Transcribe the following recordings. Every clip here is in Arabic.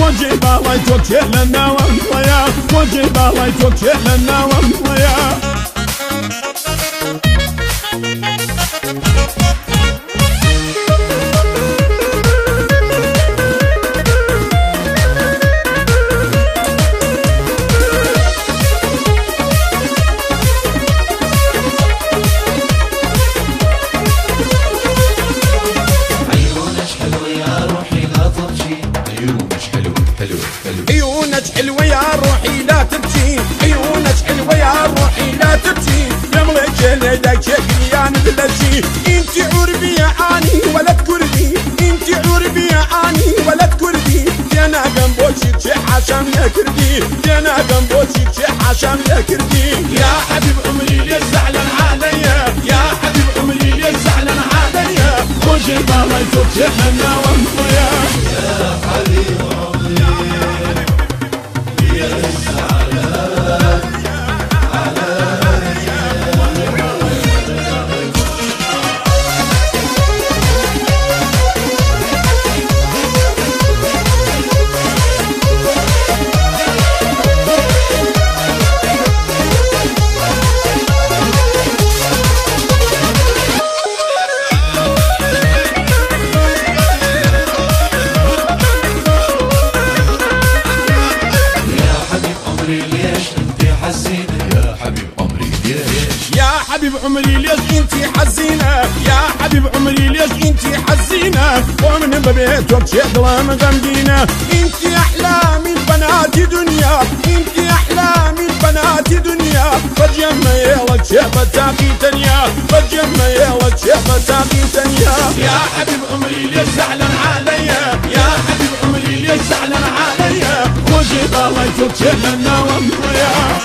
وجه بالای تو چه لناوم ويا وجه بالای تو چه لناوم ويا عيونك حلوة يا روحي لا تبكي عيونك حلوة يا روحي لا تبكي يملك ليدك يا نبلتي انت عربية اني ولد كردي انت عربية اني ولد كردي انا جنبوشي تشي حشام يا كردي انا جنبوشي تشي حشام يا كردي يا حبيب عمري ليش زعلان عليا يا حبيب عمري ليش زعلان عليا وجه بالي تبكي انا ويا يا حبيب يا حبيب عمري ليش انتي حزينة يا حبيب عمري ليش انتي حزينة ومن ببيتك شيء ظلام غمدينة انتي احلامي البنات دنيا انتي احلامي البنات دنيا فجمع يلا شيء بتاقي تنيا فجمع يلا شيء بتاقي تنيا يا حبيب عمري ليش زعلان عليا يا حبيب عمري ليش زعلان عليا وجه بالي تبكي لنا ويا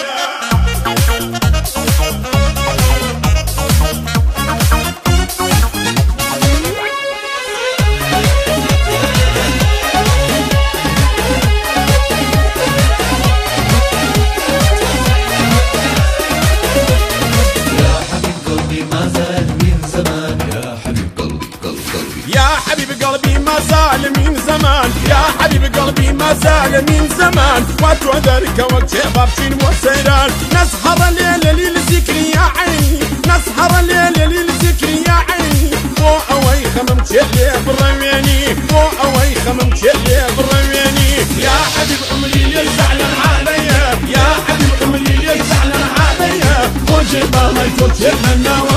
يا حبيب قلبي ما زال من زمان يا حبيب قلبي ما زال من زمان وتودرك وقت بابشين وسيران نسهر الليل للذكر يا عيني نسهر الليل للذكر يا عيني مو اوي خمم تشلي بالرمياني مو اوي خمم تشلي بالرمياني يا حبيب عمري ليش زعلان عليا يا حبيب عمري ليش زعلان عليا وجه بالي تبكي لنا